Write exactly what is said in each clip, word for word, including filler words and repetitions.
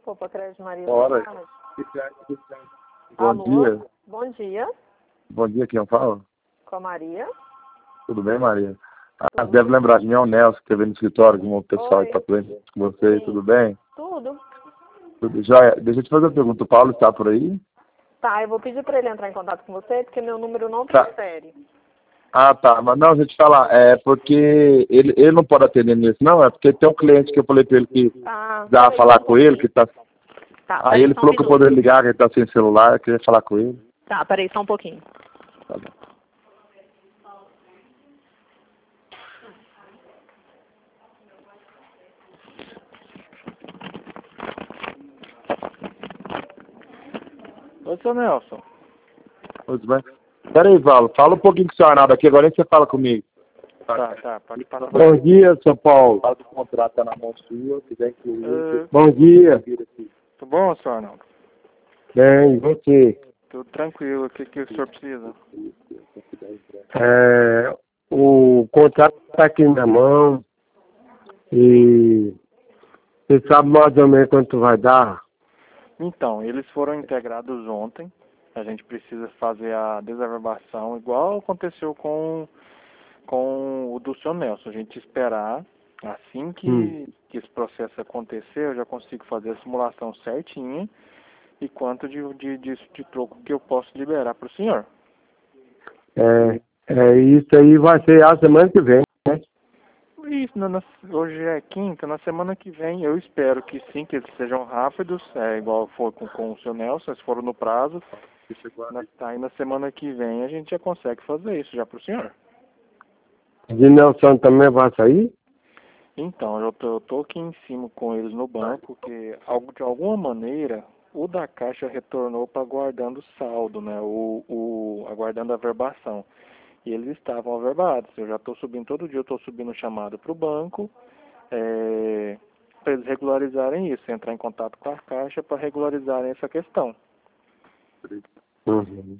Poupa Crédito Maria. Bora. Bom Alô? dia. Bom dia. Bom dia, quem fala? Com a Maria. Tudo bem, Maria? Ah, Tudo. deve lembrar de mim, é o Nelson, que esteve no escritório com o pessoal Oi. que está com você, Sim. tudo bem? Tudo. Tudo jóia? Deixa eu te fazer uma pergunta, o Paulo está por aí? Tá, eu vou pedir para ele entrar em contato com você, porque meu número não Tá. transfere. Ah, tá, mas não, deixa eu te falar, é porque ele, ele não pode atender nisso, não, é porque tem um cliente que eu falei para ele que Tá. dá Peraí, falar só um com ele, que pouquinho. tá... Tá, Aí peraí ele só um falou que eu minuto. poderia ligar, que ele tá sem celular, eu queria falar com ele. Tá, peraí só um pouquinho. Tá bom. Ô, seu Nelson. Tudo bem? Peraí, Paulo, fala um pouquinho com o seu Arnaldo aqui, agora você fala comigo. Tá, tá, pode passar. Bom dia, seu Paulo. O contrato tá na mão sua, quiser incluir. Uh, Bom dia. Tudo bom, senhor Arnaldo? Bem, e você? Tudo tranquilo, o que, que o senhor precisa? É, o contrato está aqui na mão e você sabe mais ou menos quanto vai dar? Então, eles foram integrados ontem. A gente precisa fazer a desaverbação, igual aconteceu com, com o do senhor Nelson. A gente esperar, assim que, Hum. que esse processo acontecer, eu já consigo fazer a simulação certinha e quanto de, de, de, de troco que eu posso liberar para o senhor. É, é, isso aí vai ser a semana que vem, né? Isso, na, na- hoje é quinta, na semana que vem eu espero que sim, que eles sejam rápidos, é igual foi com, com o seu Nelson, eles foram no prazo. Na, aí na semana que vem a gente já consegue fazer isso já pro senhor. De Nelson também vai sair? Então, eu tô, eu tô aqui em cima com eles no banco, que algo- de alguma maneira o da Caixa retornou para aguardando saldo, né? O, o, aguardando a verbação. E eles estavam averbados. Eu já estou subindo, todo dia eu estou subindo chamada para o banco, é, para eles regularizarem isso, entrar em contato com a Caixa para regularizarem essa questão. Uhum.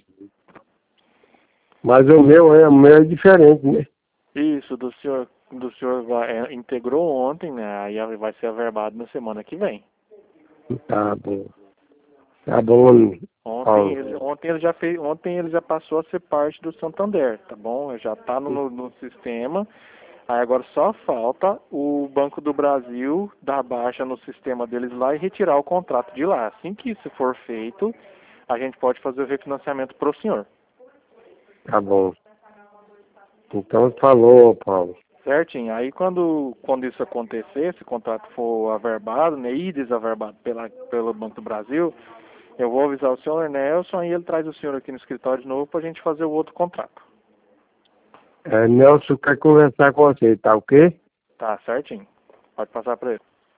Mas o meu, é, o meu é diferente, né? Isso, do senhor, do senhor vai- é, integrou ontem, né? Aí vai ser averbado na semana que vem. Tá bom. Tá bom, Ontem Paulo. ele, ontem ele já fez, ontem ele já passou a ser parte do Santander, tá bom? Já está no, no sistema. Aí agora só falta o Banco do Brasil dar baixa no sistema deles lá e retirar o contrato de lá. Assim que isso for feito, a gente pode fazer o refinanciamento para o senhor. Tá bom. Então falou, Paulo. Certinho. Aí quando, quando isso acontecer, se o contrato for averbado, né, e desaverbado pela, pelo Banco do Brasil, eu vou avisar o senhor Nelson e ele traz o senhor aqui no escritório de novo para a gente fazer o outro contrato. É, Nelson quer conversar com você, tá ok? Tá certinho. Pode passar para ele.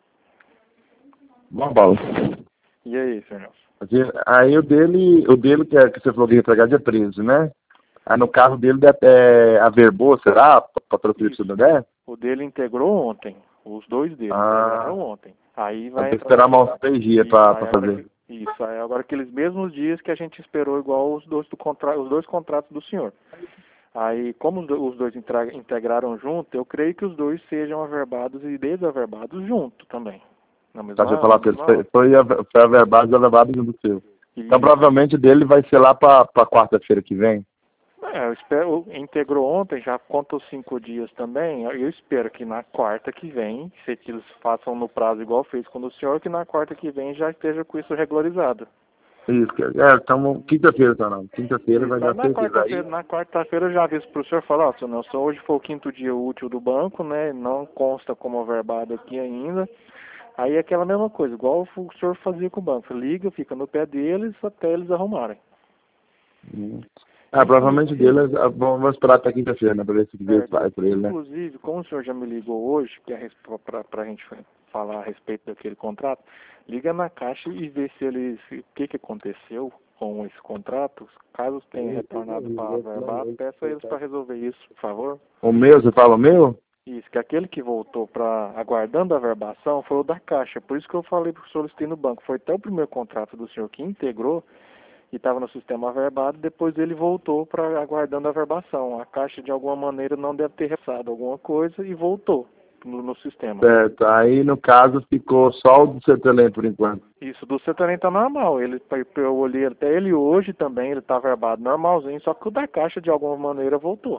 Bom, Paulo. E aí, senhor Nelson? Aí o dele, o dele que, é, que você falou que ia entregar dia treze, né? Aí no carro dele deve é, averbou, será? Para transferir para o Santander? O dele integrou ontem. Os dois dele Ah, integraram ontem. Aí vai vai ter que entrar. esperar mais uns três dias Isso, para aí agora fazer. que- isso, aí agora aqueles mesmos dias que a gente esperou igual os dois, do contra, os dois contratos do senhor. Aí, como os do- os dois intra- integraram junto, eu creio que os dois sejam averbados e desaverbados junto também. Na Tá, deixa eu mesma, falar na para ele. mesma Foi, hora. foi, ave- foi averbado e desaverbado junto do seu. Então Isso. provavelmente o dele vai ser lá para quarta-feira que vem. É, eu espero, integrou ontem, já conta os cinco dias também. Eu espero que na quarta que vem, se eles façam no prazo igual fez com o senhor, que na quarta que vem já esteja com isso regularizado. Isso, que- é, então quinta-feira, tá não. Quinta-feira vai Isso, aí dar na certeza. quarta-feira, Aí, na quarta-feira eu já aviso pro senhor falar, ó, seu Nelson, hoje foi o quinto dia útil do banco, né? Não consta como averbado aqui ainda. Aí é aquela mesma coisa, igual o senhor fazia com o banco. Liga, fica no pé deles até eles arrumarem. hum. Ah, provavelmente o dele, é- vamos esperar até quinta-feira, né? Pra ver se É, vai pra ele, né? inclusive, como o senhor já me ligou hoje, que é para a gente falar a respeito daquele contrato, liga na Caixa e vê se eles, o que, que aconteceu com esse contrato. Caso tenha retornado para verbado, peça a eles para resolver isso, por favor. O meu, você fala o meu? Isso, que aquele que voltou para aguardando a verbação foi o da Caixa. Por isso que eu falei para o solicitei no banco. Foi até o primeiro contrato do senhor que integrou e estava no sistema averbado, depois ele voltou para aguardando a verbação. A Caixa, de alguma maneira, não deve ter repassado alguma coisa e voltou. no, no sistema. Certo, aí no caso ficou só o do Cetelem por enquanto. Isso, do Cetelem tá normal, ele, eu olhei até ele hoje também, ele tá verbado normalzinho, só que o da Caixa de alguma maneira voltou.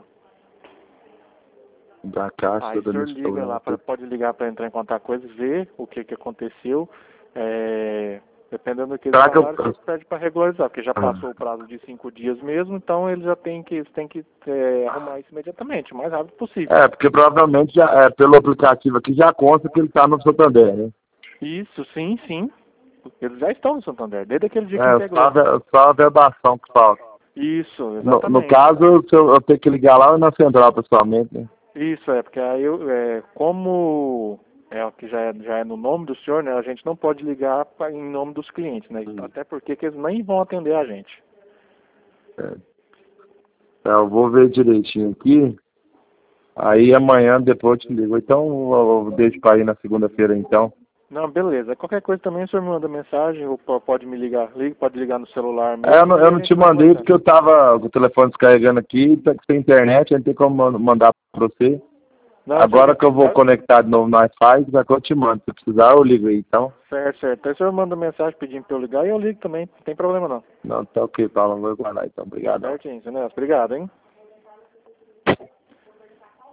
Da Caixa, Aí o senhor liga lá, pra, pode ligar para entrar em contato com eles, ver o que que aconteceu, é, dependendo do que eles falaram, eu... eles pedem para regularizar, porque já passou ah. o prazo de cinco dias mesmo, então eles já têm que, eles têm que é, arrumar isso imediatamente, o mais rápido possível. É, porque provavelmente já, é, pelo aplicativo aqui já consta que ele está no Santander, né? Isso, sim, sim. Eles já estão no Santander, desde aquele dia que é, integrou. Só, só a verbação que falta. Isso, No, exatamente. no caso, eu, eu tenho que ligar lá na central pessoalmente, né? Isso, é, porque aí eu, é, como é o que já é, já é no nome do senhor, né, a gente não pode ligar pra, em nome dos clientes, né, hum. até porque que eles nem vão atender a gente. É. Eu vou ver direitinho aqui, aí amanhã depois eu te ligo. Então eu deixo para ir na segunda-feira então. Não, beleza. Qualquer coisa também o senhor me manda mensagem ou pode me ligar, pode ligar no celular mesmo. É, eu não, eu não te mandei porque eu tava com o telefone descarregando aqui, tá sem internet, não tem como mandar para você. Não, Agora que eu vou conectar de novo no Wi-Fi, já que eu te mando. Se precisar, eu ligo aí, então. Certo, certo. Então o senhor manda mensagem pedindo para eu ligar e eu ligo também. Não tem problema não. Não, tá ok, Paulo. Vou guardar então. Obrigado. Certinho, né? Obrigado, hein?